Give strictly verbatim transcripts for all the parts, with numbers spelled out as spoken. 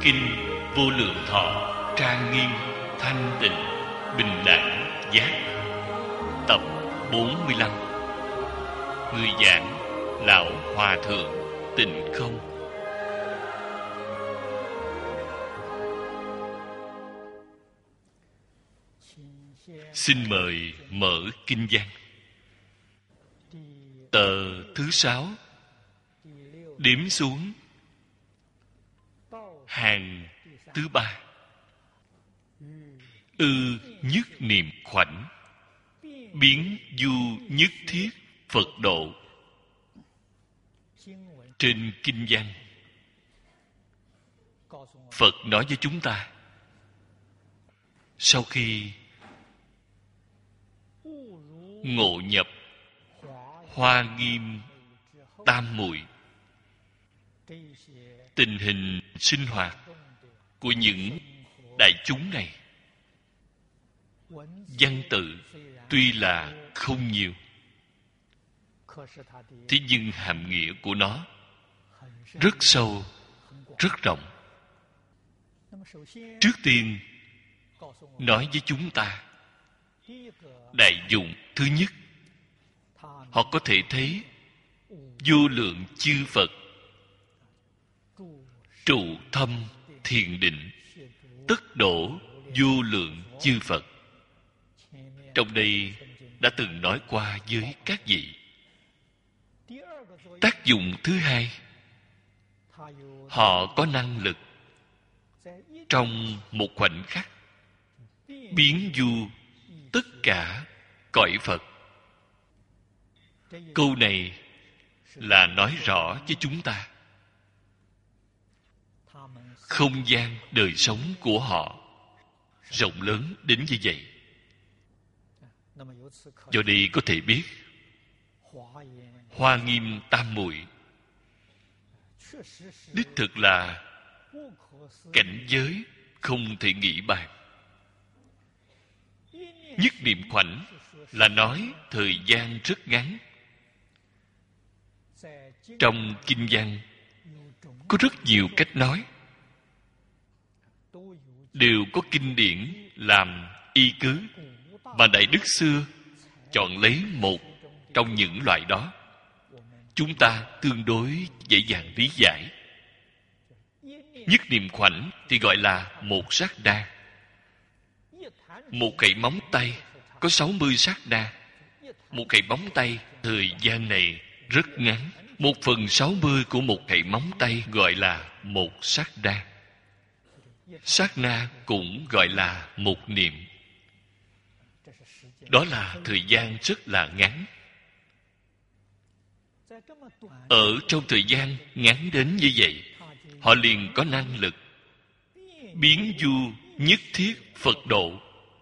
Kinh Vô Lượng Thọ trang nghiêm thanh tịnh bình đẳng giác. Tập bốn mươi lăm. Người giảng Lão Hòa Thượng Tịnh Không. Xin mời mở kinh văn. Tờ thứ sáu, đếm xuống hàng thứ ba. Ư nhất niệm khoảnh, biến du nhất thiết Phật độ. Trên kinh văn, Phật nói với chúng ta, sau khi ngộ nhập Hoa Nghiêm Tam Muội, tình hình sinh hoạt của những đại chúng này, văn tự tuy là không nhiều, thế nhưng hàm nghĩa của nó rất sâu, rất rộng. Trước tiên nói với chúng ta, đại dụng thứ nhất, họ có thể thấy vô lượng chư Phật trụ thâm thiền định, tất đổ vô lượng chư Phật. Trong đây đã từng nói qua với các vị. Tác dụng thứ hai, họ có năng lực trong một khoảnh khắc biến du tất cả cõi Phật. Câu này là nói rõ với chúng ta không gian đời sống của họ rộng lớn đến như vậy. Do đây có thể biết, Hoa Nghiêm Tam Muội đích thực là cảnh giới không thể nghĩ bàn. Nhất niệm khoảnh là nói thời gian rất ngắn. Trong kinh văn có rất nhiều cách nói, đều có kinh điển làm y cứ, mà Đại Đức xưa chọn lấy một trong những loại đó, chúng ta tương đối dễ dàng lý giải. Nhất niệm khoảnh thì gọi là một sát na. Một khẩy móng tay có sáu mươi sát na. Một khẩy móng tay thời gian này rất ngắn. Một phần sáu mươi của một khẩy móng tay gọi là một sát na. Sát na cũng gọi là một niệm. Đó là thời gian rất là ngắn. Ở trong thời gian ngắn đến như vậy, họ liền có năng lực biến du nhất thiết Phật độ.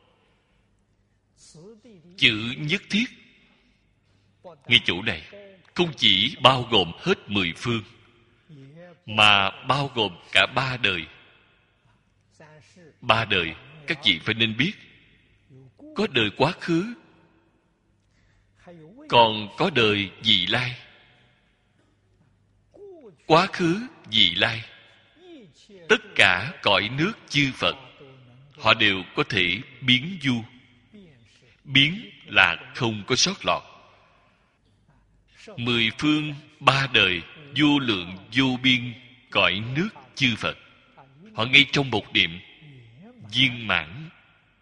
Chữ nhất thiết ngay chỗ này không chỉ bao gồm hết mười phương, mà bao gồm cả ba đời. Ba đời các vị phải nên biết, có đời quá khứ, còn có đời vị lai. Quá khứ, vị lai, tất cả cõi nước chư Phật, họ đều có thể biến du. Biến là không có sót lọt. Mười phương ba đời vô lượng vô biên cõi nước chư Phật, họ ngay trong một niệm viên mãn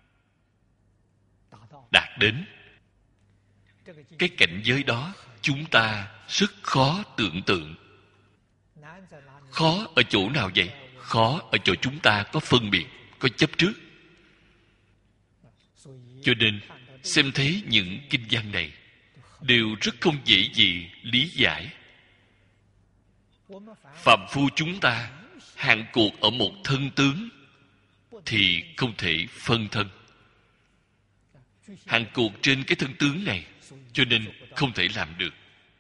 đạt đến. Cái cảnh giới đó chúng ta rất khó tưởng tượng. Khó ở chỗ nào vậy? Khó ở chỗ chúng ta có phân biệt, có chấp trước. Cho nên xem thấy những kinh văn này đều rất không dễ gì lý giải. Phàm phu chúng ta hạn cuộc ở một thân tướng thì không thể phân thân. Hạn cuộc trên cái thân tướng này, cho nên không thể làm được.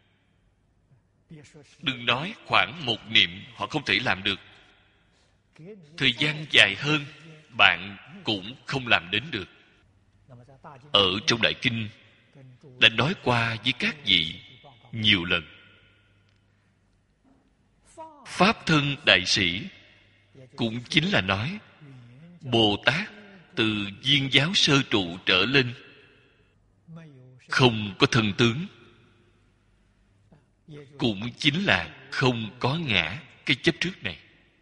Đừng nói khoảng một niệm họ không thể làm được. Thời gian dài hơn bạn cũng không làm đến được. Ở trong Đại Kinh đã nói qua với các vị nhiều lần. Pháp thân đại sĩ cũng chính là nói Bồ Tát từ viên giáo sơ trụ trở lên không có thân tướng, cũng chính là không có ngã cái chấp trước này.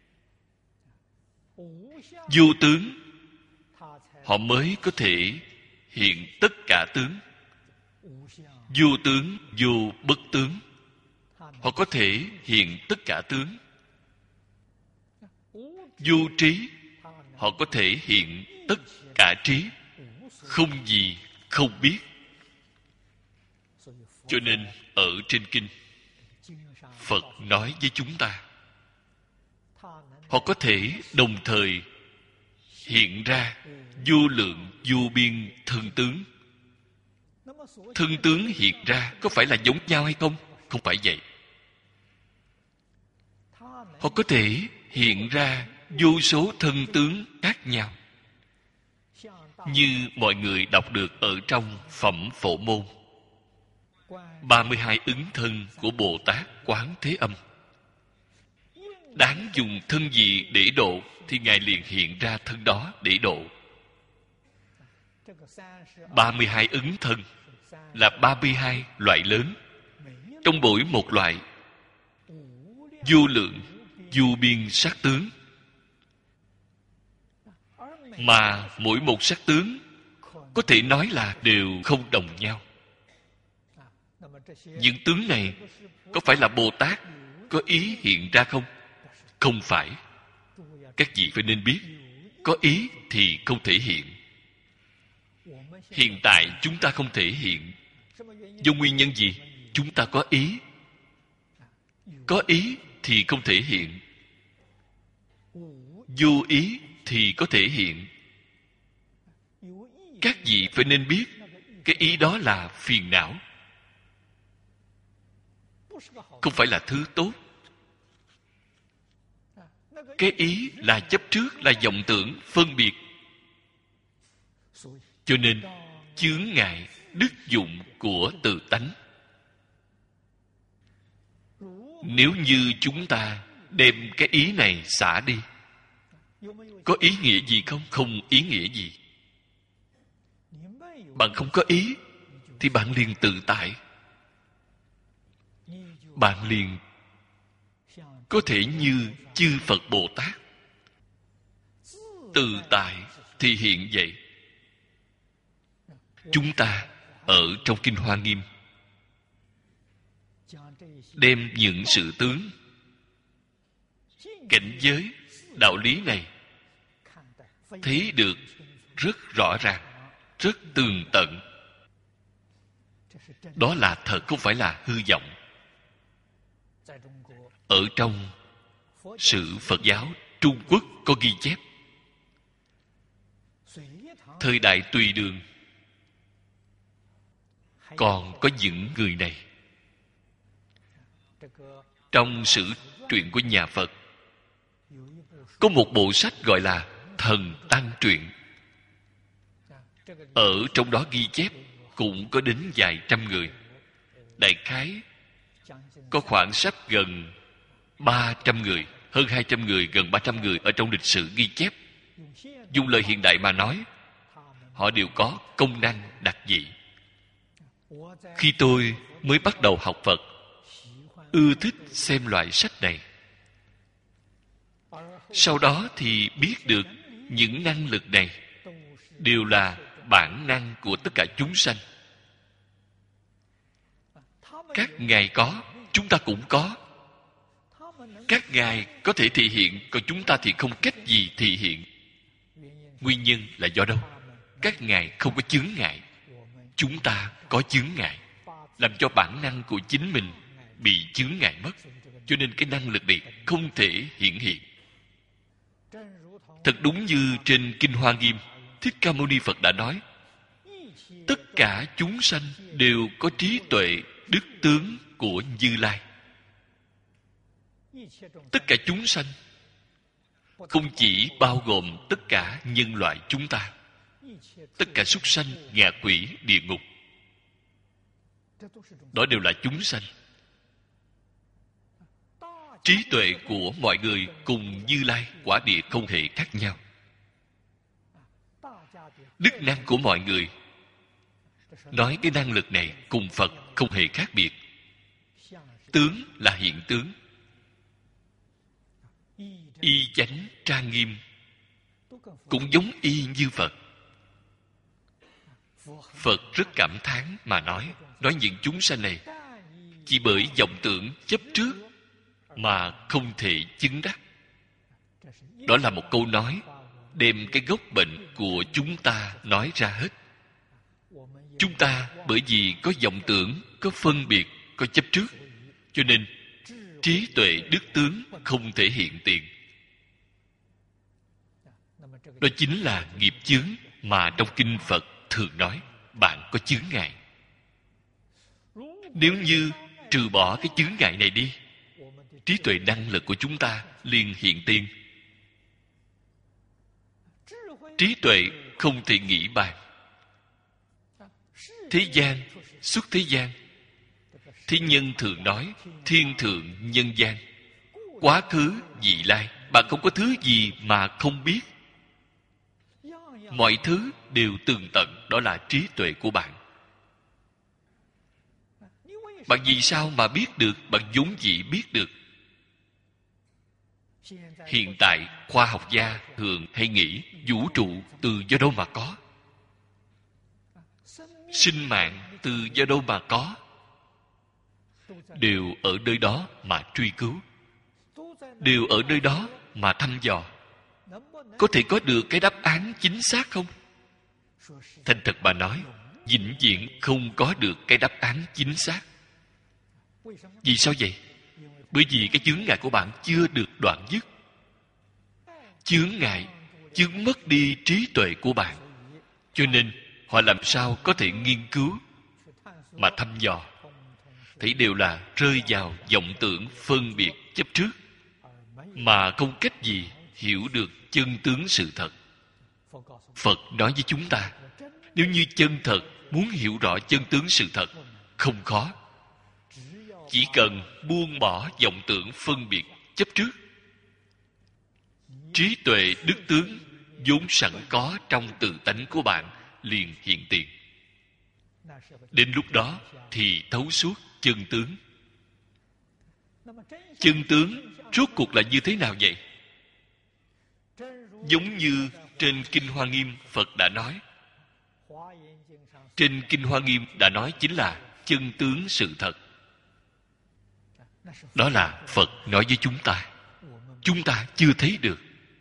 Vô tướng họ mới có thể hiện tất cả tướng. Vô tướng, vô bất tướng, họ có thể hiện tất cả tướng. Vô trí, họ có thể hiện tất cả trí, không gì không biết. Cho nên ở trên kinh, Phật nói với chúng ta, họ có thể đồng thời hiện ra vô lượng vô biên thân tướng. Thân tướng hiện ra có phải là giống nhau hay không? Không phải vậy. Họ có thể hiện ra vô số thân tướng khác nhau, như mọi người đọc được ở trong Phẩm Phổ Môn, ba mươi hai ứng thân của Bồ Tát Quán Thế Âm. Đáng dùng thân gì để độ thì Ngài liền hiện ra thân đó để độ. ba mươi hai ứng thân là ba mươi hai loại lớn, trong mỗi một loại vô lượng vô biên sắc tướng, mà mỗi một sắc tướng có thể nói là đều không đồng nhau. Những tướng này có phải là Bồ Tát có ý hiện ra không? Không phải. Các vị phải nên biết, có ý thì không thể hiện. Hiện tại chúng ta không thể hiện. Do nguyên nhân gì? Chúng ta có ý. Có ý thì không thể hiện. Vô ý thì có thể hiện. Các vị phải nên biết, cái ý đó là phiền não, không phải là thứ tốt. Cái ý là chấp trước, là vọng tưởng, phân biệt. Cho nên chướng ngại đức dụng của tự tánh. Nếu như chúng ta đem cái ý này xả đi, có ý nghĩa gì không? Không ý nghĩa gì. Bạn không có ý thì bạn liền tự tại. Bạn liền có thể như chư Phật Bồ Tát. Tự tại thì hiện vậy. Chúng ta ở trong Kinh Hoa Nghiêm đem những sự tướng, cảnh giới, đạo lý này thấy được rất rõ ràng, rất tường tận. Đó là thật, không phải là hư vọng. Ở trong sử Phật giáo Trung Quốc có ghi chép, thời đại Tùy Đường còn có những người này. Trong sử truyện của nhà Phật có một bộ sách gọi là Thần Tăng Truyện. Ở trong đó ghi chép cũng có đến vài trăm người. Đại khái có khoảng sắp gần ba trăm người, hơn hai trăm người, gần ba trăm người ở trong lịch sử ghi chép. Dùng lời hiện đại mà nói, họ đều có công năng đặc dị. Khi tôi mới bắt đầu học Phật, ưa thích xem loại sách này. Sau đó thì biết được những năng lực này đều là bản năng của tất cả chúng sanh. Các ngài có, chúng ta cũng có. Các ngài có thể thị hiện, còn chúng ta thì không cách gì thị hiện. Nguyên nhân là do đâu? Các ngài không có chướng ngại, chúng ta có chướng ngại, làm cho bản năng của chính mình bị chướng ngại mất. Cho nên cái năng lực này không thể hiển hiện. Thật đúng như trên Kinh Hoa Nghiêm, Thích Ca Mâu Ni Phật đã nói, tất cả chúng sanh đều có trí tuệ đức tướng của Như Lai. Tất cả chúng sanh không chỉ bao gồm tất cả nhân loại chúng ta, tất cả súc sanh, ngạ quỷ, địa ngục, đó đều là chúng sanh. Trí tuệ của mọi người cùng Như Lai quả địa không hề khác nhau. Đức năng của mọi người, nói cái năng lực này cùng Phật không hề khác biệt. Tướng là hiện tướng, y chánh trang nghiêm, cũng giống y như Phật. Phật rất cảm thán mà nói, nói những chúng sanh này chỉ bởi vọng tưởng chấp trước mà không thể chứng đắc. Đó là một câu nói đem cái gốc bệnh của chúng ta nói ra hết. Chúng ta bởi vì có vọng tưởng, có phân biệt, có chấp trước, cho nên trí tuệ đức tướng không thể hiện tiền. Đó chính là nghiệp chướng mà trong kinh Phật thường nói bạn có chướng ngại. Nếu như trừ bỏ cái chướng ngại này đi, trí tuệ năng lực của chúng ta liền hiện tiền. Trí tuệ không thể nghĩ bàn. Thế gian, xuất thế gian, thế nhân thường nói thiên thượng nhân gian, quá khứ vị lai, bạn không có thứ gì mà không biết. Mọi thứ đều tường tận, đó là trí tuệ của bạn. Bạn vì sao mà biết được? Bạn vốn dĩ biết được. Hiện tại khoa học gia thường hay nghĩ vũ trụ từ do đâu mà có, sinh mạng từ do đâu mà có, đều ở nơi đó mà truy cứu, đều ở nơi đó mà thăm dò. Có thể có được cái đáp án chính xác không? Thành thật mà nói, vĩnh viễn không có được cái đáp án chính xác. Vì sao vậy? Bởi vì cái chướng ngại của bạn chưa được đoạn dứt. Chướng ngại chứng mất đi trí tuệ của bạn, cho nên họ làm sao có thể nghiên cứu mà thăm dò? Thấy đều là rơi vào vọng tưởng phân biệt chấp trước, mà không cách gì hiểu được chân tướng sự thật. Phật nói với chúng ta, nếu như chân thật muốn hiểu rõ chân tướng sự thật, không khó. Chỉ cần buông bỏ vọng tưởng phân biệt chấp trước, trí tuệ đức tướng vốn sẵn có trong tự tánh của bạn liền hiện tiền. Đến lúc đó thì thấu suốt chân tướng. Chân tướng rốt cuộc là như thế nào vậy? Giống như trên Kinh Hoa Nghiêm Phật đã nói. Trên Kinh Hoa Nghiêm đã nói chính là chân tướng sự thật. Đó là Phật nói với chúng ta. Chúng ta chưa thấy được.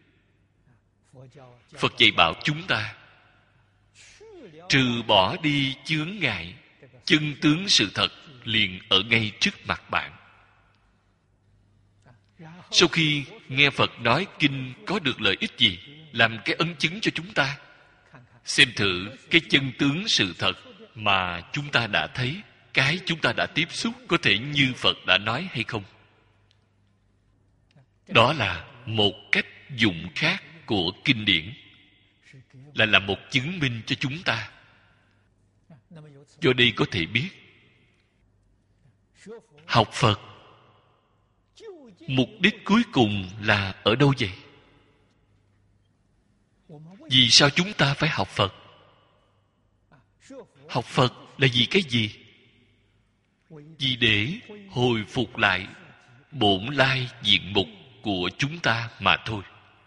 Phật dạy bảo chúng ta trừ bỏ đi chướng ngại, chân tướng sự thật liền ở ngay trước mặt bạn. Sau khi nghe Phật nói kinh có được lợi ích gì, làm cái ấn chứng cho chúng ta. Xem thử cái chân tướng sự thật mà chúng ta đã thấy, cái chúng ta đã tiếp xúc có thể như Phật đã nói hay không. Đó là một cách dụng khác của kinh điển, là làm một chứng minh cho chúng ta. Do đây có thể biết, học Phật mục đích cuối cùng là ở đâu vậy? Vì sao chúng ta phải học Phật? Học Phật là vì cái gì? Vì để hồi phục lại bổn lai diện mục của chúng ta mà thôi.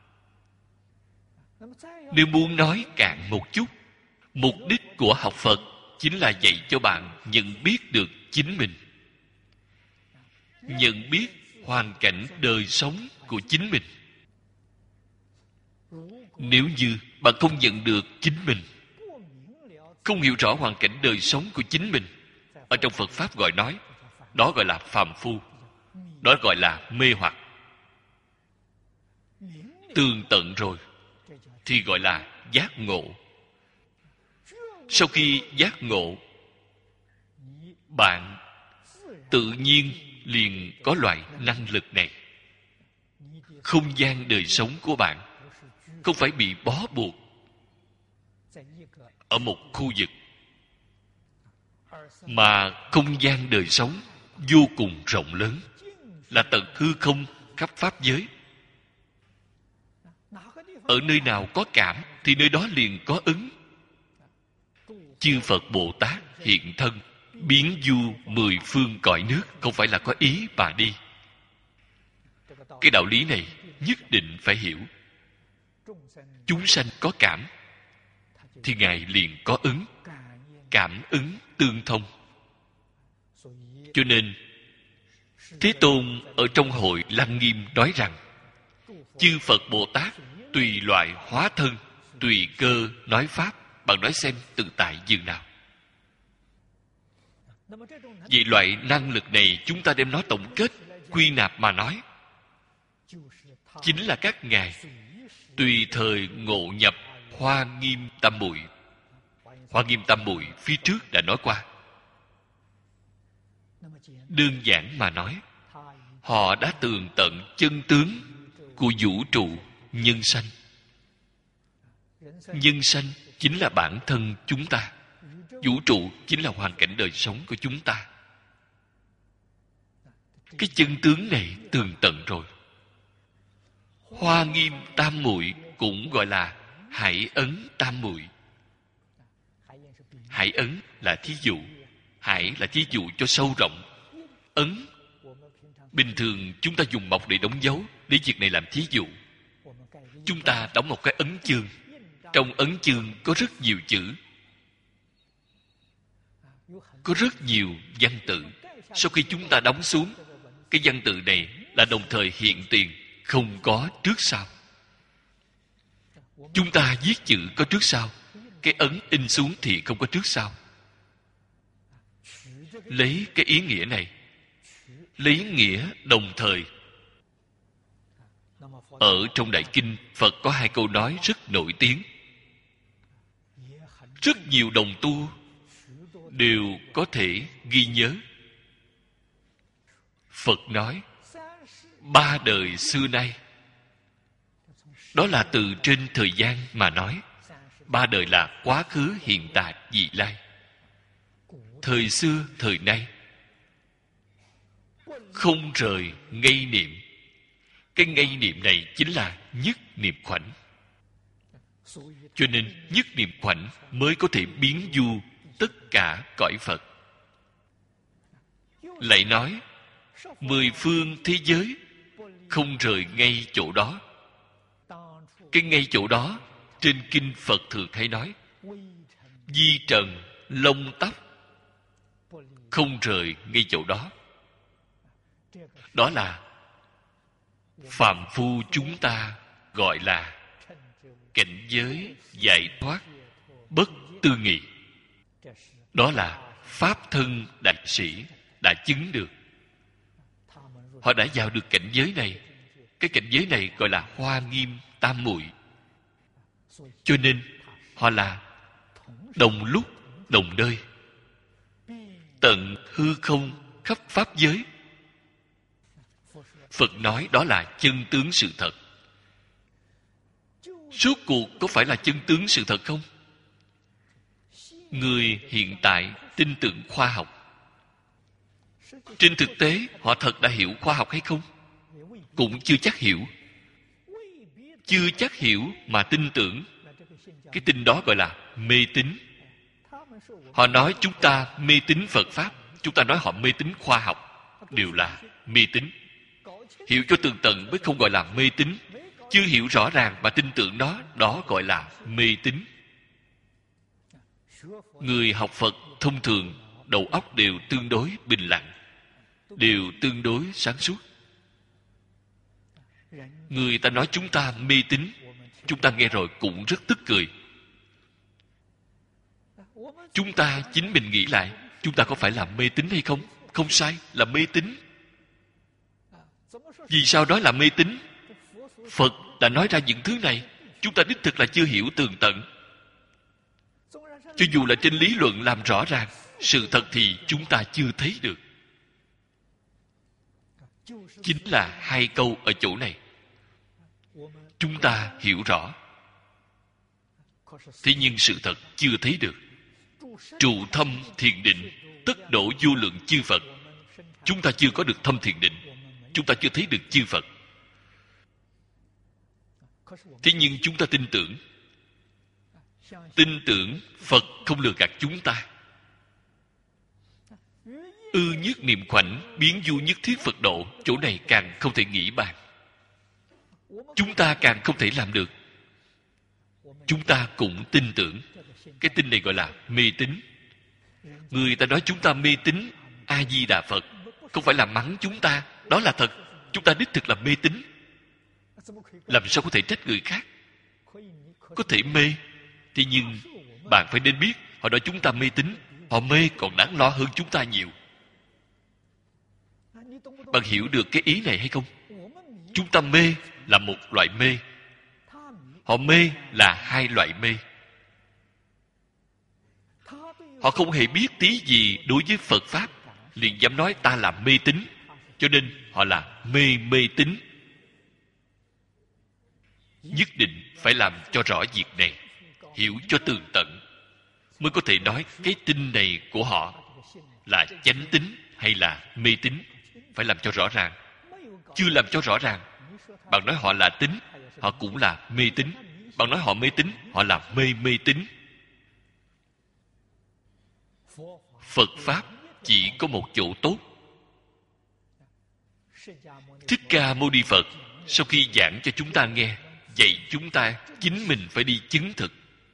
Nếu muốn nói cạn một chút, mục đích của học Phật chính là dạy cho bạn nhận biết được chính mình, nhận biết hoàn cảnh đời sống của chính mình. Nếu như bạn không nhận được chính mình, không hiểu rõ hoàn cảnh đời sống của chính mình, ở trong Phật Pháp gọi nói, đó gọi là phàm phu, đó gọi là mê hoặc. Tường tận rồi thì gọi là giác ngộ. Sau khi giác ngộ, bạn tự nhiên liền có loại năng lực này. Không gian đời sống của bạn không phải bị bó buộc ở một khu vực, mà không gian đời sống vô cùng rộng lớn, là tận hư không khắp pháp giới. Ở nơi nào có cảm thì nơi đó liền có ứng. Chư Phật Bồ Tát hiện thân biến du mười phương cõi nước, không phải là có ý mà đi. Cái đạo lý này nhất định phải hiểu. Chúng sanh có cảm thì Ngài liền có ứng. Cảm ứng tương thông. Cho nên Thế Tôn ở trong hội Lăng Nghiêm nói rằng chư Phật Bồ Tát tùy loại hóa thân, tùy cơ nói pháp. Bạn nói xem tự tại dường nào. Vì loại năng lực này chúng ta đem nó tổng kết, quy nạp mà nói, chính là các ngài tùy thời ngộ nhập Hoa Nghiêm Tam Muội. Hoa Nghiêm Tam Muội phía trước đã nói qua. Đơn giản mà nói, họ đã tường tận chân tướng của vũ trụ nhân sanh. Nhân sanh chính là bản thân chúng ta. Vũ trụ chính là hoàn cảnh đời sống của chúng ta. Cái chân tướng này tường tận rồi. Hoa Nghiêm Tam Muội cũng gọi là Hải Ấn Tam Muội. Hải ấn là thí dụ. Hải là thí dụ cho sâu rộng. Ấn, bình thường chúng ta dùng mộc để đóng dấu, lấy việc này làm thí dụ. Chúng ta đóng một cái ấn chương. Trong ấn chương có rất nhiều chữ, có rất nhiều văn tự. Sau khi chúng ta đóng xuống, cái văn tự này là đồng thời hiện tiền, không có trước sau. Chúng ta viết chữ có trước sau, cái ấn in xuống thì không có trước sau. Lấy cái ý nghĩa này, lấy nghĩa đồng thời. Ở trong Đại Kinh, Phật có hai câu nói rất nổi tiếng. Rất nhiều đồng tu đều có thể ghi nhớ. Phật nói ba đời xưa nay. Đó là từ trên thời gian mà nói. Ba đời là quá khứ, hiện tại, vị lai. Thời xưa, thời nay, không rời ngây niệm. Cái ngây niệm này chính là nhất niệm khoảnh. Cho nên nhất niệm khoảnh mới có thể biến du tất cả cõi Phật. Lại nói mười phương thế giới không rời ngay chỗ đó. Cái ngay chỗ đó trên kinh Phật thường hay nói di trần lông tóc, không rời ngay chỗ đó. Đó là phàm phu chúng ta gọi là cảnh giới giải thoát bất tư nghị. Đó là pháp thân đại sĩ đã chứng được. Họ đã vào được cảnh giới này. Cái cảnh giới này gọi là Hoa Nghiêm Tam Muội. Cho nên họ là đồng lúc đồng nơi, tận hư không khắp pháp giới. Phật nói đó là chân tướng sự thật. Rốt cuộc có phải là chân tướng sự thật không? Người hiện tại tin tưởng khoa học, trên thực tế họ thật đã hiểu khoa học hay không? Cũng chưa chắc hiểu. Chưa chắc hiểu mà tin tưởng. Cái tin đó gọi là mê tín. Họ nói chúng ta mê tín Phật Pháp, chúng ta nói họ mê tín khoa học, đều là mê tín. Hiểu cho tường tận mới không gọi là mê tín. Chưa hiểu rõ ràng mà tin tưởng đó, đó gọi là mê tín. Người học Phật thông thường đầu óc đều tương đối bình lặng, đều tương đối sáng suốt. Người ta nói chúng ta mê tín, chúng ta nghe rồi cũng rất tức cười. Chúng ta chính mình nghĩ lại, chúng ta có phải là mê tín hay không? Không sai, là mê tín. Vì sao nói là mê tín? Phật đã nói ra những thứ này, chúng ta đích thực là chưa hiểu tường tận. Cho dù là trên lý luận làm rõ ràng, sự thật thì chúng ta chưa thấy được. Chính là hai câu ở chỗ này. Chúng ta hiểu rõ, thế nhưng sự thật chưa thấy được. Trụ thâm thiền định, tất độ vô lượng chư Phật. Chúng ta chưa có được thâm thiền định. chúng ta chưa thấy được chư Phật. Thế nhưng chúng ta tin tưởng, tin tưởng Phật không lừa gạt chúng ta. Ư nhất niệm khoảnh, biến du nhất thiết Phật độ. Chỗ này càng không thể nghĩ bàn. Chúng ta càng không thể làm được. Chúng ta cũng tin tưởng. Cái tin này gọi là mê tín. Người ta nói chúng ta mê tín A Di Đà Phật, không phải là mắng chúng ta. Đó là thật. Chúng ta đích thực là mê tín. Làm sao có thể trách người khác? Có thể mê, thế nhưng bạn phải nên biết, họ nói chúng ta mê tín, họ mê còn đáng lo hơn chúng ta nhiều. Bạn hiểu được cái ý này hay không? Chúng ta mê là một loại mê, họ mê là hai loại mê. Họ không hề biết tí gì đối với Phật Pháp, liền dám nói ta là mê tín, cho nên họ là mê mê tín. Nhất định phải làm cho rõ việc này, hiểu cho tường tận, mới có thể nói cái tin này của họ là chánh tín hay là mê tín. Phải làm cho rõ ràng. Chưa làm cho rõ ràng, bạn nói họ là tín, họ cũng là mê tín. Bạn nói họ mê tín, họ là mê mê tín. Phật Pháp chỉ có một chỗ tốt. Thích Ca Mâu Ni Phật sau khi giảng cho chúng ta nghe, dạy chúng ta chính mình phải đi chứng thực.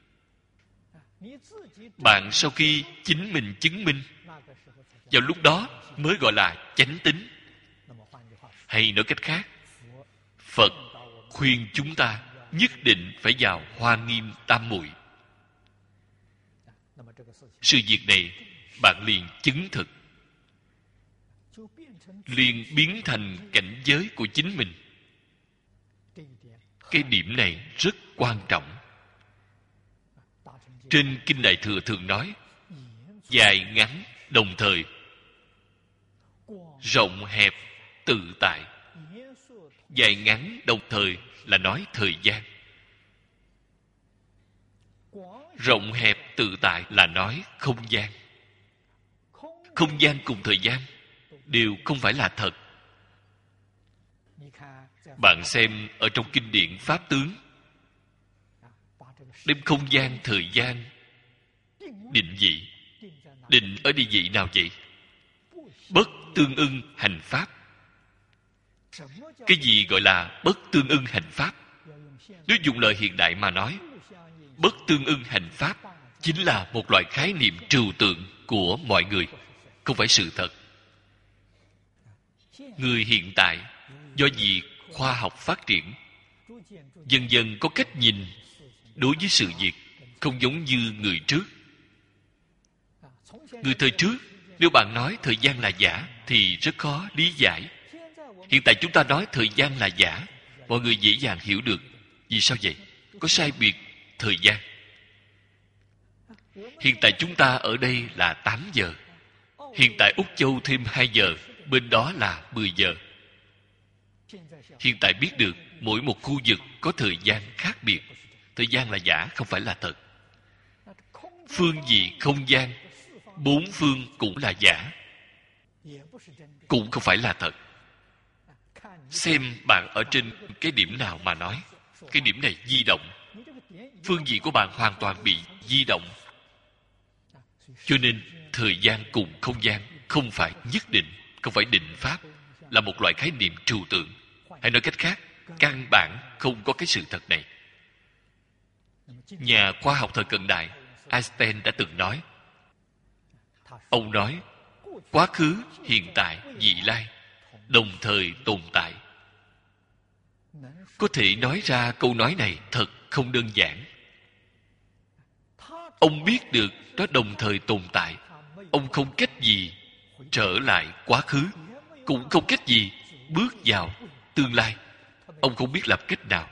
Bạn sau khi chính mình chứng minh, vào lúc đó mới gọi là chánh tín. Hay nói cách khác, Phật khuyên chúng ta nhất định phải vào Hoa Nghiêm Tam Muội. Sự việc này bạn liền chứng thực, liền biến thành cảnh giới của chính mình. Cái điểm này rất quan trọng. Trên Kinh Đại Thừa thường nói dài ngắn đồng thời, rộng hẹp tự tại. Dài ngắn đồng thời là nói thời gian, rộng hẹp tự tại là nói không gian. Không gian cùng thời gian đều không phải là thật. Bạn xem ở trong kinh điển Pháp Tướng, đem không gian thời gian định vị. Định ở địa vị nào vậy? Bất tương ưng hành pháp. Cái gì gọi là bất tương ưng hành pháp? Nếu dùng lời hiện đại mà nói, bất tương ưng hành pháp chính là một loại khái niệm trừu tượng của mọi người, không phải sự thật. Người hiện tại do vì khoa học phát triển, dần dần có cách nhìn đối với sự việc không giống như người trước. Người thời trước, nếu bạn nói thời gian là giả thì rất khó lý giải. Hiện tại chúng ta nói thời gian là giả, mọi người dễ dàng hiểu được. Vì sao vậy? Có sai biệt thời gian. Hiện tại chúng ta ở đây là tám giờ. Hiện tại Úc Châu thêm hai giờ, bên đó là mười giờ. Hiện tại biết được mỗi một khu vực có thời gian khác biệt. Thời gian là giả, không phải là thật. Phương vị không gian, bốn phương cũng là giả, cũng không phải là thật. Xem bạn ở trên cái điểm nào mà nói. Cái điểm này di động, phương vị của bạn hoàn toàn bị di động. Cho nên thời gian cùng không gian không phải nhất định, không phải định pháp, là một loại khái niệm trừu tượng. Hay nói cách khác, căn bản không có cái sự thật này. Nhà khoa học thời cận đại Einstein đã từng nói, ông nói quá khứ, hiện tại, vị lai đồng thời tồn tại. Có thể nói ra câu nói này thật không đơn giản. Ông biết được nó đồng thời tồn tại. Ông không cách gì trở lại quá khứ, cũng không cách gì bước vào tương lai. Ông không biết làm cách nào.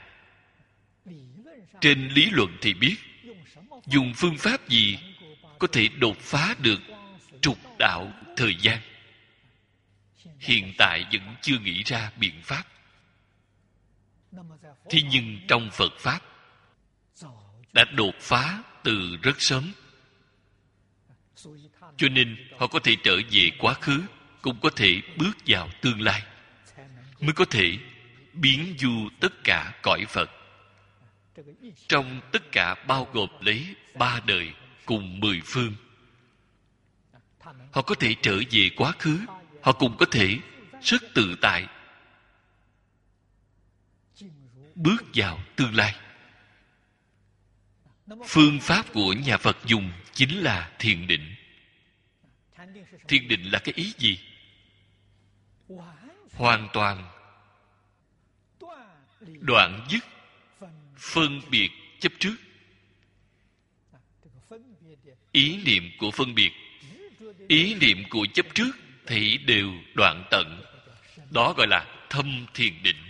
Trên lý luận thì biết, dùng phương pháp gì có thể đột phá được trục đạo thời gian. Hiện tại vẫn chưa nghĩ ra biện pháp. Thế nhưng trong Phật Pháp đã đột phá từ rất sớm. Cho nên họ có thể trở về quá khứ, cũng có thể bước vào tương lai. mới có thể biến du tất cả cõi Phật. Trong tất cả bao gồm lấy ba đời cùng mười phương. Họ có thể trở về quá khứ, họ cũng có thể rất tự tại bước vào tương lai. Phương pháp của nhà Phật dùng chính là thiền định. Thiền định là cái ý gì? Hoàn toàn đoạn dứt phân biệt chấp trước. Ý niệm của phân biệt, ý niệm của chấp trước thì đều đoạn tận. Đó gọi là thâm thiền định.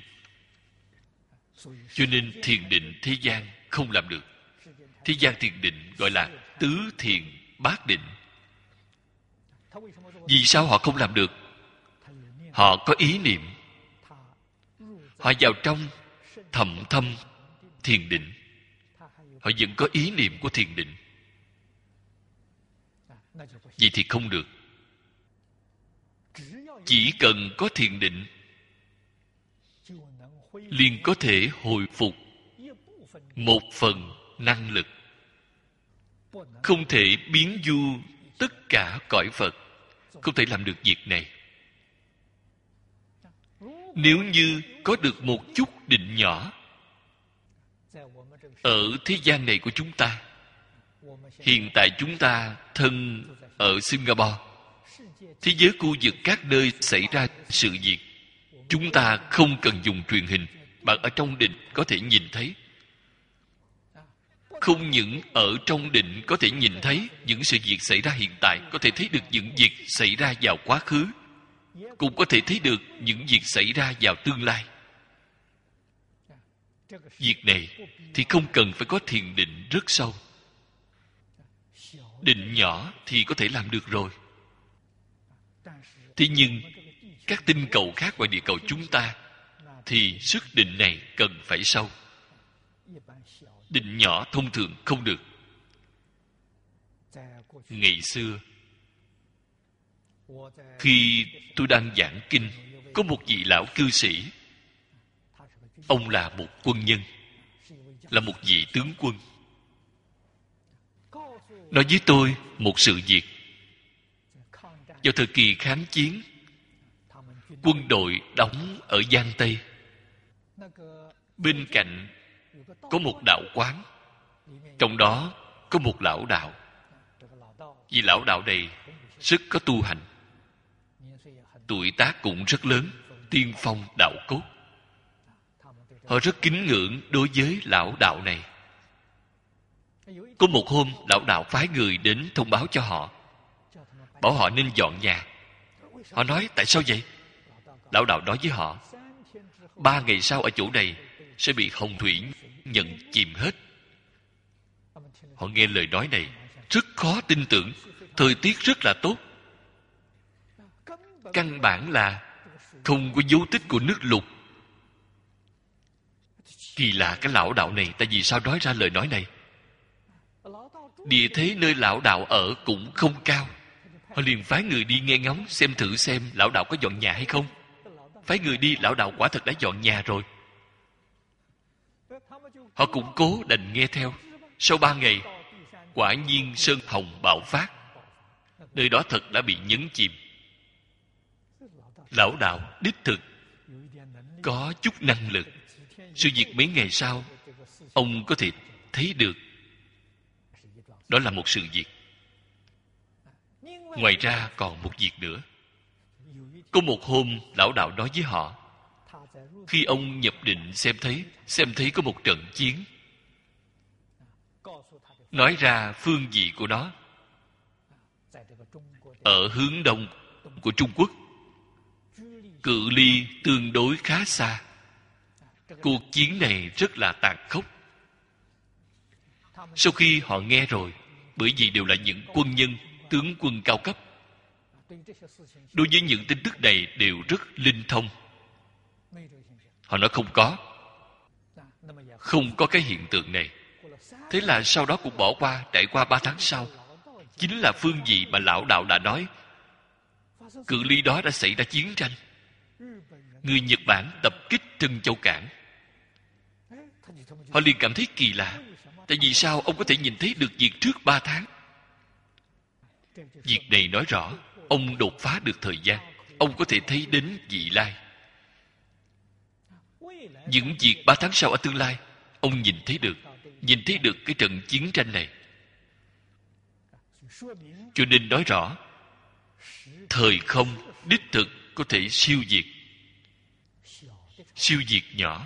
Cho nên thiền định thế gian không làm được. Thế gian thiền định gọi là tứ thiền bát định. Vì sao họ không làm được? Họ có ý niệm, họ vào trong thầm thâm thiền định, họ vẫn có ý niệm của thiền định. Vậy thì không được. Chỉ cần có thiền định liền có thể hồi phục một phần năng lực. Không thể biến du tất cả cõi Phật. Không thể làm được việc này. Nếu như có được một chút định nhỏ ở thế gian này của chúng ta, hiện tại chúng ta thân ở Singapore, thế giới khu vực các nơi xảy ra sự việc, chúng ta không cần dùng truyền hình. Bạn ở trong định có thể nhìn thấy. Không những ở trong định có thể nhìn thấy những sự việc xảy ra hiện tại, có thể thấy được những việc xảy ra vào quá khứ, cũng có thể thấy được những việc xảy ra vào tương lai. Việc này thì không cần phải có thiền định rất sâu. Định nhỏ thì có thể làm được rồi. Thế nhưng các tinh cầu khác ngoài địa cầu chúng ta thì sức định này cần phải sâu. Định nhỏ thông thường không được. Ngày xưa khi tôi đang giảng kinh, có một vị lão cư sĩ. Ông là một quân nhân, là một vị tướng quân. Nói với tôi một sự việc. Vào thời kỳ kháng chiến, quân đội đóng ở Giang Tây. Bên cạnh có một đạo quán, trong đó có một lão đạo. Vì lão đạo này rất có tu hành, tuổi tác cũng rất lớn, tiên phong đạo cốt. Họ rất kính ngưỡng đối với lão đạo này. Có một hôm, lão đạo phái người đến thông báo cho họ, bảo họ nên dọn nhà. Họ nói tại sao vậy? Lão đạo nói với họ, ba ngày sau ở chỗ này sẽ bị hồng thủy nhận chìm hết. Họ nghe lời nói này rất khó tin tưởng. Thời tiết rất là tốt, căn bản là không có dấu tích của nước lụt. Kỳ lạ cái lão đạo này, tại vì sao nói ra lời nói này? Địa thế nơi lão đạo ở cũng không cao. Họ liền phái người đi nghe ngóng xem thử xem lão đạo có dọn nhà hay không. Phái người đi, lão đạo quả thật đã dọn nhà rồi. Họ cũng cố đành nghe theo. Sau ba ngày, quả nhiên sơn hồng bạo phát. Nơi đó thật đã bị nhấn chìm. Lão đạo đích thực có chút năng lực. Sự việc mấy ngày sau, ông có thể thấy được. Đó là một sự việc. Ngoài ra còn một việc nữa. Có một hôm, lão đạo nói với họ, khi ông nhập định xem thấy, xem thấy có một trận chiến. Nói ra phương vị của nó. Ở hướng đông của Trung Quốc, cự ly tương đối khá xa. Cuộc chiến này rất là tàn khốc. Sau khi họ nghe rồi, bởi vì đều là những quân nhân, tướng quân cao cấp, đối với những tin tức này đều rất linh thông. Họ nói không có, không có cái hiện tượng này. Thế là sau đó cũng bỏ qua. Trải qua ba tháng sau, chính là phương vị mà lão đạo đã nói. Cự ly đó đã xảy ra chiến tranh. người Nhật Bản tập kích Trân Châu Cảng. Họ liền cảm thấy kỳ lạ. Tại vì sao ông có thể nhìn thấy được việc trước ba tháng? Việc này nói rõ ông đột phá được thời gian. Ông có thể thấy đến vị lai. Những việc ba tháng sau ở tương lai, ông nhìn thấy được. Nhìn thấy được cái trận chiến tranh này. Cho nên nói rõ, thời không đích thực có thể siêu diệt. Siêu diệt nhỏ.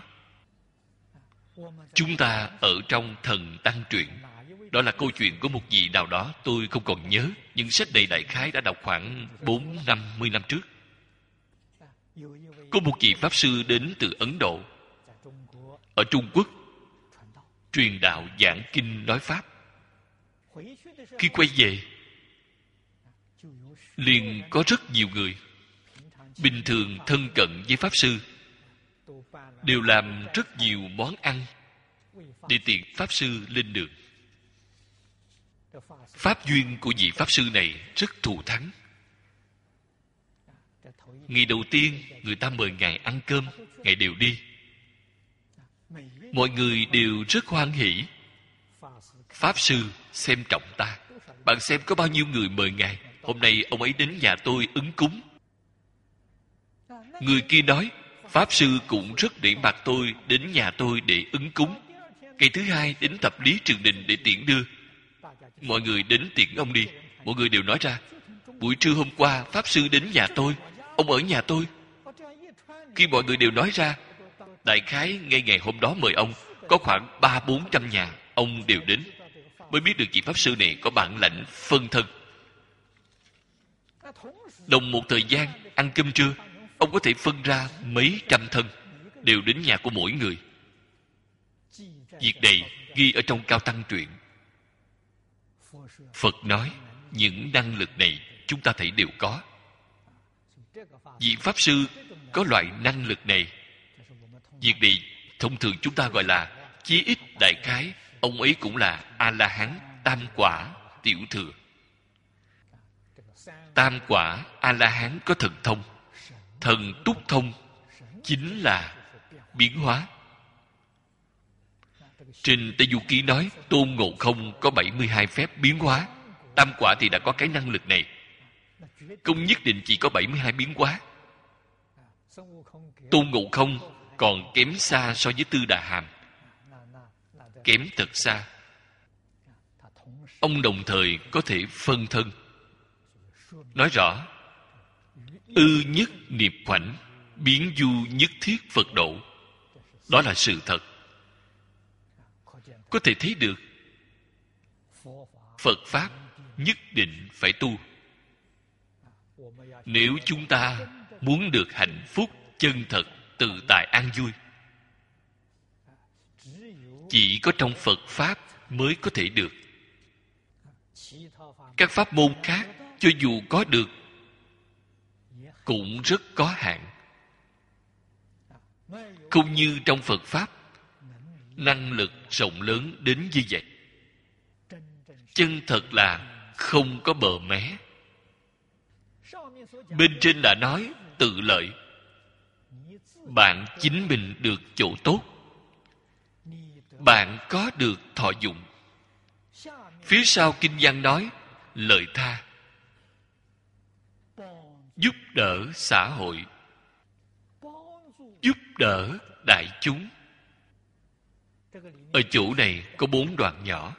Chúng ta ở trong Thần Tăng truyện, đó là câu chuyện của một vị nào đó tôi không còn nhớ, nhưng sách này đại khái đã đọc khoảng bốn năm mươi năm trước. Có một vị Pháp Sư đến từ Ấn Độ, ở Trung Quốc, truyền đạo giảng kinh nói Pháp. Khi quay về, liền có rất nhiều người bình thường thân cận với Pháp Sư, đều làm rất nhiều món ăn để tiện Pháp Sư lên đường. Pháp duyên của vị Pháp Sư này rất thù thắng. Ngày đầu tiên người ta mời Ngài ăn cơm, Ngài đều đi. Mọi người đều rất hoan hỉ. Pháp Sư xem trọng ta. Bạn xem có bao nhiêu người mời Ngài. Hôm nay ông ấy đến nhà tôi ứng cúng. Người kia nói, Pháp Sư cũng rất để mặt tôi đến nhà tôi để ứng cúng. Ngày thứ hai đến Thập Lý Trường Đình để tiễn đưa. Mọi người đến tiễn ông đi. Mọi người đều nói ra, buổi trưa hôm qua Pháp Sư đến nhà tôi, ông ở nhà tôi. Khi mọi người đều nói ra, đại khái ngay ngày hôm đó mời ông, có khoảng ba bốn trăm nhà ông đều đến, mới biết được vị Pháp Sư này có bản lãnh phân thân. Đồng một thời gian ăn cơm trưa, ông có thể phân ra mấy trăm thân, đều đến nhà của mỗi người. Việc này ghi ở trong Cao Tăng truyện. Phật nói, những năng lực này chúng ta thấy đều có. Vị Pháp Sư có loại năng lực này. Việc này thông thường chúng ta gọi là chí ít đại khái, ông ấy cũng là A-la-hán tam quả tiểu thừa. Tam quả A-la-hán có thần thông. Thần túc thông chính là biến hóa. Trên Tây Du Ký nói Tôn Ngộ Không có bảy mươi hai phép biến hóa. Tam quả thì đã có cái năng lực này. Không nhất định chỉ có bảy mươi hai biến hóa. Tôn Ngộ Không còn kém xa so với Tư Đà Hàm. Kém thật xa. Ông đồng thời có thể phân thân. Nói rõ, ư nhất niệm khoảnh, biến du nhất thiết Phật độ. Đó là sự thật. Có thể thấy được Phật Pháp nhất định phải tu. Nếu chúng ta muốn được hạnh phúc chân thật, tự tại, an vui, chỉ có trong Phật Pháp mới có thể được. Các pháp môn khác cho dù có được cũng rất có hạn. Không như trong Phật Pháp năng lực rộng lớn đến như vậy. Chân thật là không có bờ mé. Bên trên đã nói tự lợi. Bạn chính mình được chỗ tốt, bạn có được thọ dụng. Phía sau kinh văn nói lợi tha, giúp đỡ xã hội, giúp đỡ đại chúng. Ở chỗ này có bốn đoạn nhỏ.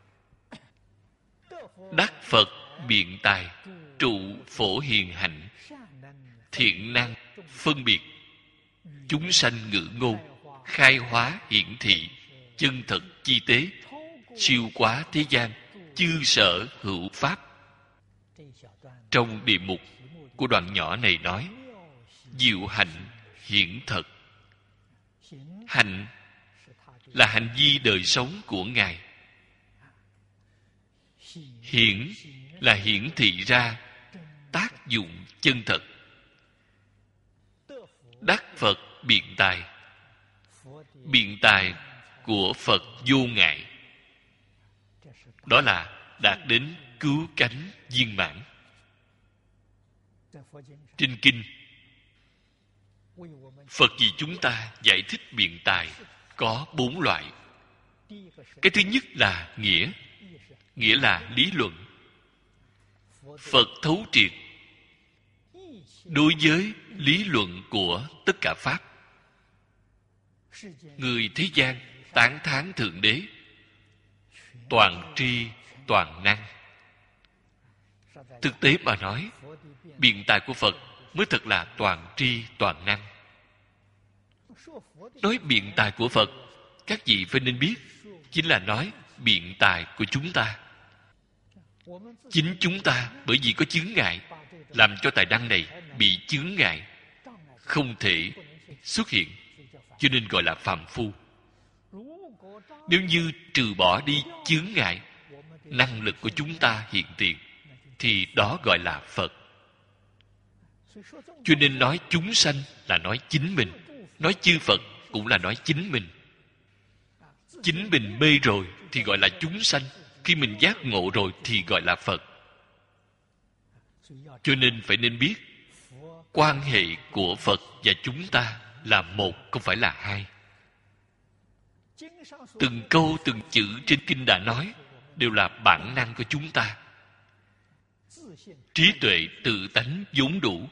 Đắc Phật biện tài, trụ phổ hiền hạnh, thiện năng phân biệt, chúng sanh ngữ ngôn, khai hóa hiển thị, chân thật chi tế, siêu quá thế gian, chư sở hữu pháp. Trong địa mục của đoạn nhỏ này nói diệu hạnh hiển thật. Hạnh là hành vi đời sống của Ngài. Hiển là hiển thị ra tác dụng chân thật. Đắc Phật biện tài. Biện tài của Phật vô ngại. Đó là đạt đến cứu cánh viên mãn. Trên kinh Phật vì chúng ta giải thích biện tài có bốn loại. Cái thứ nhất là nghĩa. Nghĩa là lý luận. Phật thấu triệt đối với lý luận của tất cả Pháp. Người thế gian tán thán Thượng Đế toàn tri toàn năng. Thực tế mà nói, biện tài của Phật mới thật là toàn tri toàn năng. Nói biện tài của Phật, các vị phải nên biết, chính là nói biện tài của chúng ta. Chính chúng ta bởi vì có chướng ngại, làm cho tài năng này bị chướng ngại, không thể xuất hiện, cho nên gọi là phàm phu. Nếu như trừ bỏ đi chướng ngại, năng lực của chúng ta hiện tiền, thì đó gọi là Phật. Cho nên nói chúng sanh là nói chính mình, nói chư Phật cũng là nói chính mình. Chính mình mê rồi thì gọi là chúng sanh, khi mình giác ngộ rồi thì gọi là Phật. Cho nên phải nên biết, quan hệ của Phật và chúng ta là một, không phải là hai. Từng câu từng chữ trên kinh đã nói đều là bản năng của chúng ta. Trí tuệ tự tánh vốn đủ.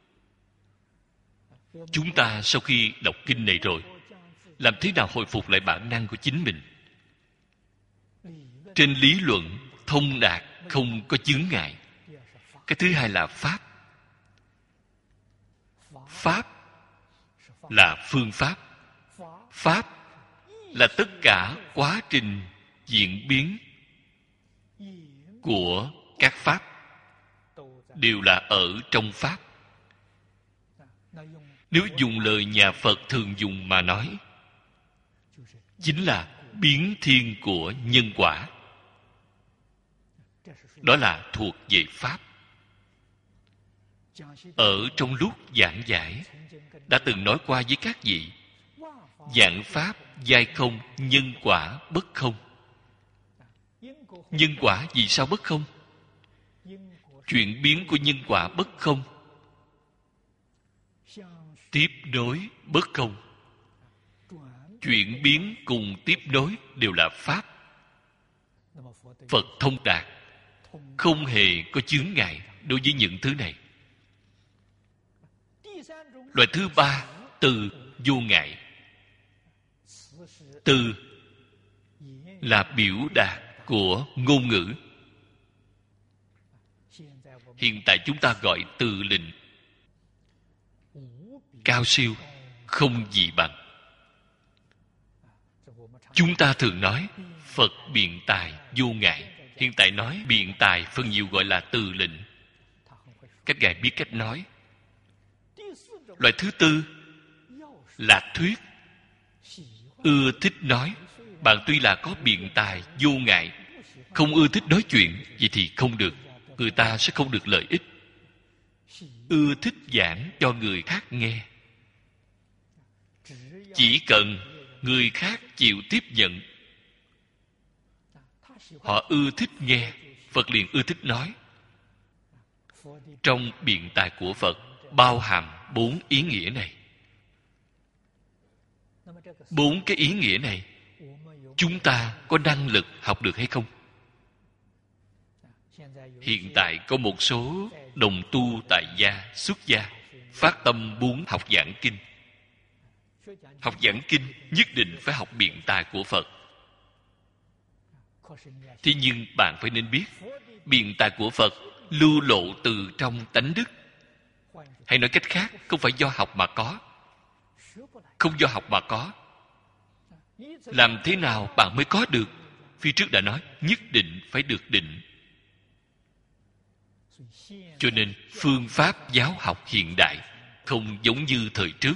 Chúng ta sau khi đọc kinh này rồi, làm thế nào hồi phục lại bản năng của chính mình? Trên lý luận thông đạt, không có chướng ngại. Cái thứ hai là Pháp. Pháp là phương pháp. Pháp là tất cả quá trình diễn biến của các Pháp, đều là ở trong Pháp. Nếu dùng lời nhà Phật thường dùng mà nói, chính là biến thiên của nhân quả. Đó là thuộc về Pháp. Ở trong lúc giảng giải, đã từng nói qua với các vị, vạn Pháp giai không, nhân quả bất không. Nhân quả vì sao bất không? Chuyển biến của nhân quả bất không, tiếp nối bất không. Chuyển biến cùng tiếp nối đều là Pháp. Phật thông đạt, không hề có chướng ngại đối với những thứ này. Loại thứ ba, từ vô ngại. Từ là biểu đạt của ngôn ngữ. Hiện tại chúng ta gọi từ lệnh, cao siêu, không gì bằng. Chúng ta thường nói Phật biện tài vô ngại. Hiện tại nói biện tài phần nhiều gọi là từ lệnh. Các ngài biết cách nói. Loại thứ tư là thuyết. Ưa thích nói. Bạn tuy là có biện tài vô ngại, không ưa thích nói chuyện, vậy thì không được. Người ta sẽ không được lợi ích. Ưa thích giảng cho người khác nghe. Chỉ cần người khác chịu tiếp nhận, họ ưa thích nghe, Phật liền ưa thích nói. Trong biện tài của Phật bao hàm bốn ý nghĩa này. Bốn cái ý nghĩa này chúng ta có năng lực học được hay không? Hiện tại có một số đồng tu tại gia, xuất gia phát tâm muốn học giảng kinh. Học giảng kinh nhất định phải học biện tài của Phật. Thế nhưng bạn phải nên biết, biện tài của Phật lưu lộ từ trong tánh đức. Hay nói cách khác, không phải do học mà có. Không do học mà có. Làm thế nào bạn mới có được? Phía trước đã nói, nhất định phải được định. Cho nên phương pháp giáo học hiện đại không giống như thời trước.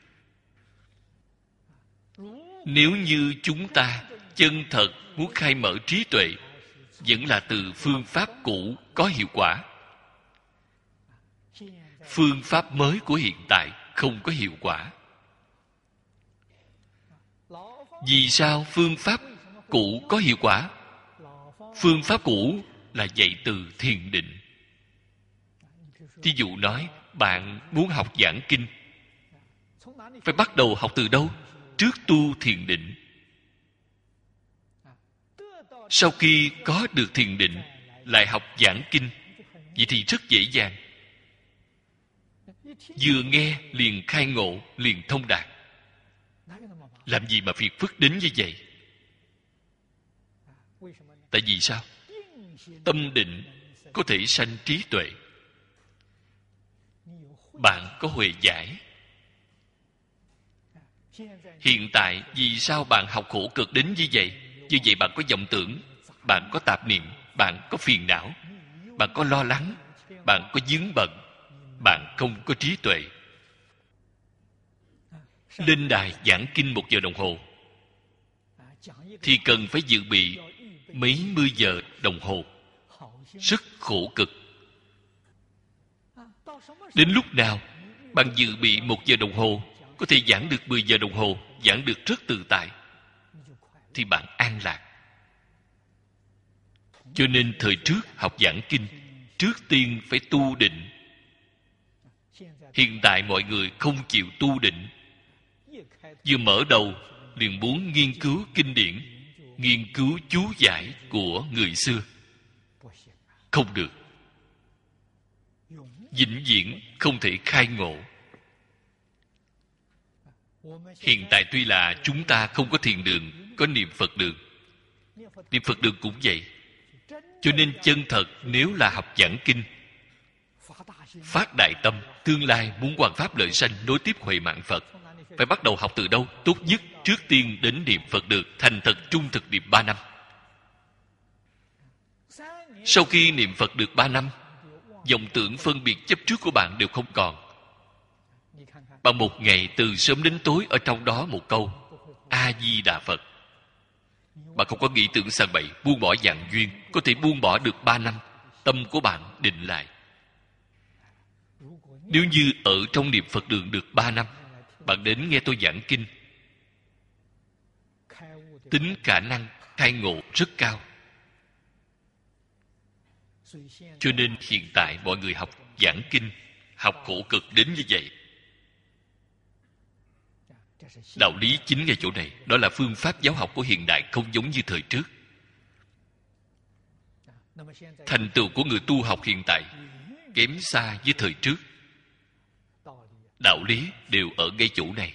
Nếu như chúng ta chân thật muốn khai mở trí tuệ, vẫn là từ phương pháp cũ có hiệu quả. Phương pháp mới của hiện tại không có hiệu quả. Vì sao phương pháp cũ có hiệu quả? Phương pháp cũ là dạy từ thiền định. Thí dụ nói, bạn muốn học giảng kinh, Phải bắt đầu học từ đâu? Trước tu thiền định. Sau khi có được thiền định, lại học giảng kinh. Vậy thì rất dễ dàng. Vừa nghe liền khai ngộ, liền thông đạt. Làm gì mà phiền phức đến như vậy? Tại vì sao? Tâm định có thể sanh trí tuệ. Bạn có huệ giải. Hiện tại vì sao bạn học khổ cực đến như vậy? Như vậy bạn có vọng tưởng, bạn có tạp niệm, bạn có phiền não, bạn có lo lắng, bạn có vướng bận, bạn không có trí tuệ. Lên đài giảng kinh một giờ đồng hồ thì cần phải dự bị mấy mươi giờ đồng hồ, rất khổ cực. Đến lúc nào bạn dự bị một giờ đồng hồ có thể giảng được mười giờ đồng hồ, giảng được rất tự tại, thì bạn an lạc. Cho nên thời trước học giảng kinh, trước tiên phải tu định. Hiện tại mọi người không chịu tu định, vừa mở đầu liền muốn nghiên cứu kinh điển, nghiên cứu chú giải của người xưa. Không được. Vĩnh viễn không thể khai ngộ. Hiện tại tuy là chúng ta không có thiền đường, có niệm Phật đường. Niệm Phật đường cũng vậy. Cho nên chân thật nếu là học giảng kinh, phát đại tâm, tương lai muốn hoằng pháp lợi sanh, nối tiếp huệ mạng Phật, phải bắt đầu học từ đâu? Tốt nhất trước tiên đến niệm Phật được, thành thật trung thực niệm ba năm. Sau khi niệm Phật được ba năm, vọng tưởng phân biệt chấp trước của bạn đều không còn. Bằng một ngày từ sớm đến tối ở trong đó một câu A Di Đà Phật, bạn không có nghĩ tưởng sang bậy, buông bỏ dạng duyên, có thể buông bỏ được ba năm, tâm của bạn định lại. Nếu như ở trong niệm Phật đường được ba năm, bạn đến nghe tôi giảng kinh, tính khả năng khai ngộ rất cao. Cho nên hiện tại mọi người học giảng kinh, học khổ cực đến như vậy. Đạo lý chính ngay chỗ này. Đó là phương pháp giáo học của hiện đại, không giống như thời trước. Thành tựu của người tu học hiện tại kém xa với thời trước. Đạo lý đều ở ngay chỗ này.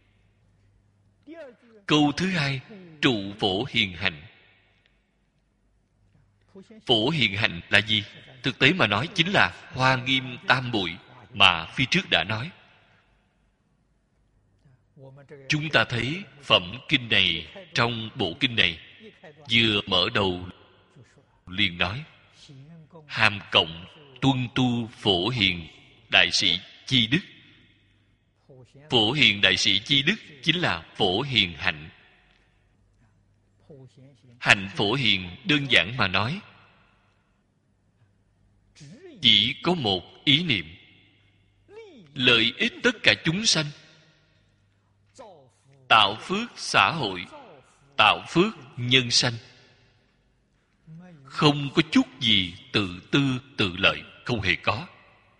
Câu thứ hai, trụ phổ hiền hành. Phổ hiền hành là gì? Thực tế mà nói chính là Hoa Nghiêm Tam Muội mà phía trước đã nói. Chúng ta thấy phẩm kinh này, trong bộ kinh này vừa mở đầu liền nói hàm cộng tuân tu phổ hiền đại sĩ chi đức. Phổ hiền đại sĩ chi đức chính là phổ hiền hạnh. Hạnh phổ hiền đơn giản mà nói chỉ có một ý niệm: lợi ích tất cả chúng sanh, tạo phước xã hội, tạo phước nhân sanh. Không có chút gì tự tư tự lợi, không hề có.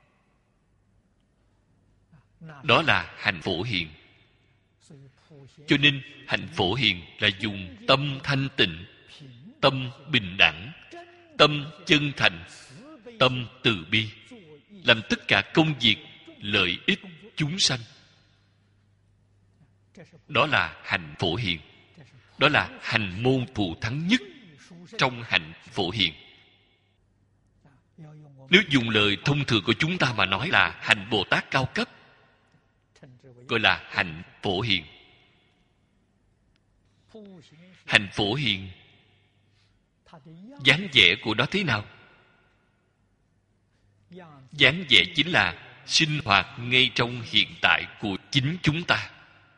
Đó là hạnh phổ hiền. Cho nên hạnh phổ hiền là dùng tâm thanh tịnh, tâm bình đẳng, tâm chân thành, tâm từ bi, làm tất cả công việc lợi ích chúng sanh. Đó là hạnh phổ hiền. Đó là hành môn thù thắng nhất trong hạnh phổ hiền. Nếu dùng lời thông thường của chúng ta mà nói là hành Bồ Tát cao cấp, gọi là hạnh phổ hiền. Hạnh phổ hiền, dáng vẻ của nó thế nào? Dáng vẻ chính là sinh hoạt ngay trong hiện tại của chính chúng ta.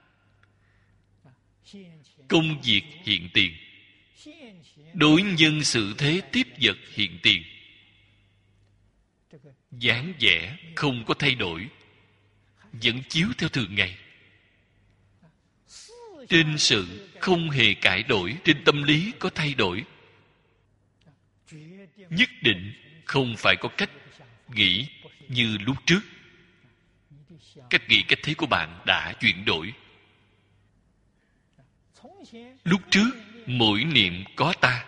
Công việc hiện tiền, đối nhân sự thế tiếp vật hiện tiền. Dáng vẻ không có thay đổi, vẫn chiếu theo thường ngày. Trên sự không hề cải đổi, trên tâm lý có thay đổi. Nhất định không phải có cách nghĩ như lúc trước. cách nghĩ cách thấy của bạn đã chuyển đổi. Lúc trước mỗi niệm có ta,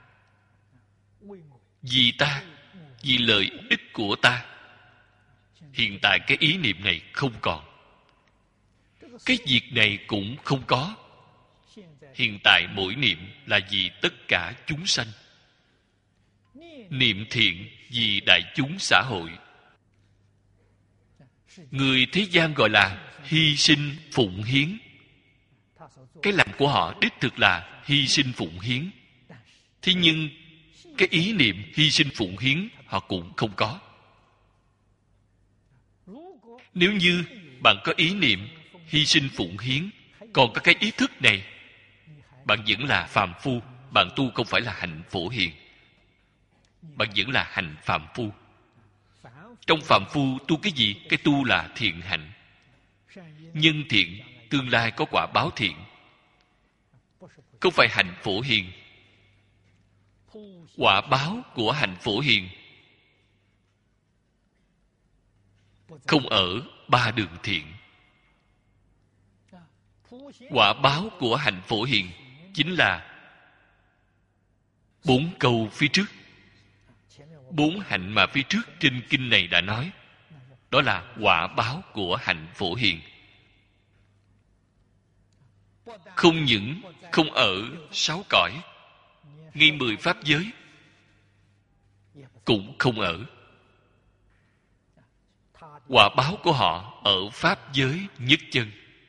vì ta, vì lợi ích của ta. Hiện tại cái ý niệm này không còn, cái việc này cũng không có. Hiện tại mỗi niệm là vì tất cả chúng sanh, niệm thiện vì đại chúng xã hội. Người thế gian gọi là hy sinh phụng hiến. Cái làm của họ đích thực là hy sinh phụng hiến. Thế nhưng cái ý niệm hy sinh phụng hiến họ cũng không có. Nếu như bạn có ý niệm hy sinh phụng hiến, còn có cái ý thức này, bạn vẫn là phàm phu. Bạn tu không phải là hạnh phổ hiền, bạn vẫn là hành phàm phu. Trong phàm phu tu cái gì? Cái tu là thiện hạnh, nhân thiện, tương lai có quả báo thiện, không phải hạnh phổ hiền. Quả báo của hạnh phổ hiền không ở ba đường thiện. Quả báo của hạnh phổ hiền chính là bốn câu phía trước. Bốn hạnh mà phía trước trên kinh này đã nói, đó là quả báo của hạnh phổ hiền. Không những không ở sáu cõi, ngay mười pháp giới cũng không ở. Quả báo của họ ở pháp giới nhất chân.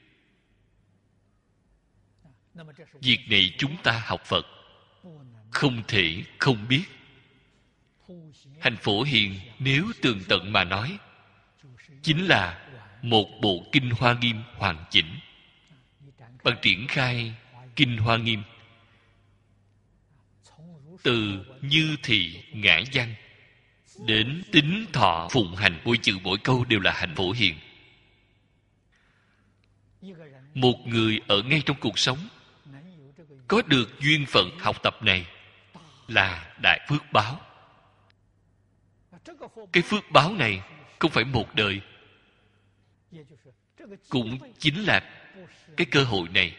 Việc này chúng ta học Phật không thể không biết. Hành phổ hiền nếu tường tận mà nói, chính là một bộ kinh Hoa Nghiêm hoàn chỉnh. Bạn triển khai kinh Hoa Nghiêm, từ như thị ngã văn đến tính thọ phụng hành, mỗi chữ mỗi câu đều là hành phổ hiền. Một người ở ngay trong cuộc sống có được duyên phận học tập này là đại phước báo. Cái phước báo này không phải một đời, cũng chính là cái cơ hội này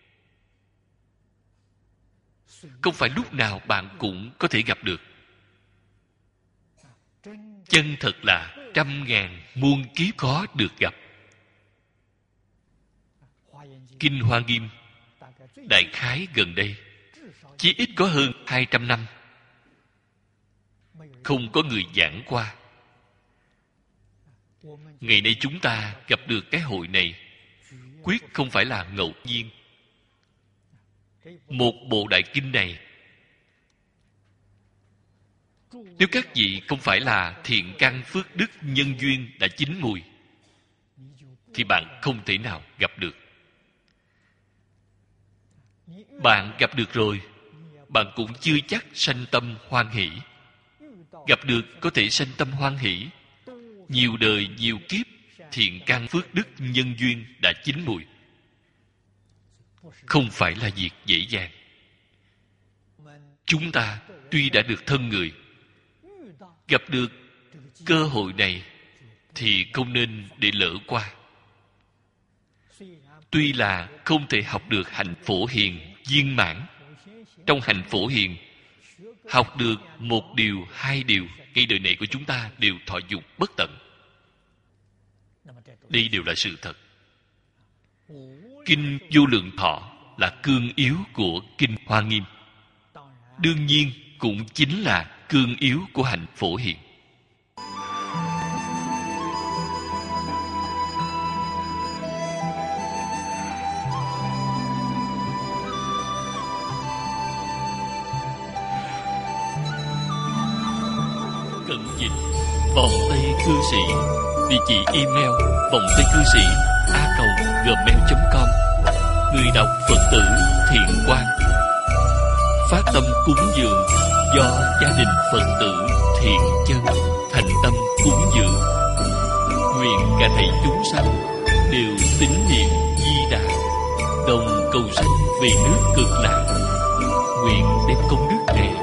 không phải lúc nào bạn cũng có thể gặp được. Chân thật là trăm ngàn muôn kiếp khó được gặp. Kinh Hoa Nghiêm đại khái gần đây chí ít có hơn hai trăm năm không có người giảng qua. Ngày nay chúng ta gặp được cái hội này quyết không phải là ngẫu nhiên. Một bộ đại kinh này, nếu các vị không phải là thiện căn phước đức nhân duyên đã chín mùi, thì bạn không thể nào gặp được. Bạn gặp được rồi, bạn cũng chưa chắc sanh tâm hoan hỷ. Gặp được có thể sanh tâm hoan hỷ. Nhiều đời nhiều kiếp thiện căn phước đức nhân duyên đã chín mùi, không phải là việc dễ dàng. Chúng ta tuy đã được thân người, gặp được cơ hội này thì không nên để lỡ qua. Tuy là không thể học được hạnh phổ hiền viên mãn, trong hạnh phổ hiền học được một điều, hai điều, ngay đời này của chúng ta đều thọ dụng bất tận. Đây đều là sự thật. Kinh Vô Lượng Thọ là cương yếu của kinh Hoa Nghiêm, đương nhiên cũng chính là cương yếu của hạnh phổ hiền. Cận dịch vòng tay cư sĩ, địa chỉ email vòng tay cư sĩ a còng gmail chấm com. Người đọc Phật tử Thiện Quang. Phát tâm cúng dường do gia đình Phật tử Thiện Chân thành tâm cúng dường. Nguyện cả thảy chúng sanh đều tín niệm Di Đà, đồng cầu sanh về nước Cực Lạc. Nguyện đem công đức này